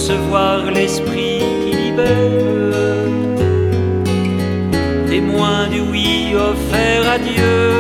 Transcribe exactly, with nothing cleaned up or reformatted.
recevoir l'esprit qui libère, témoin du oui offert à Dieu.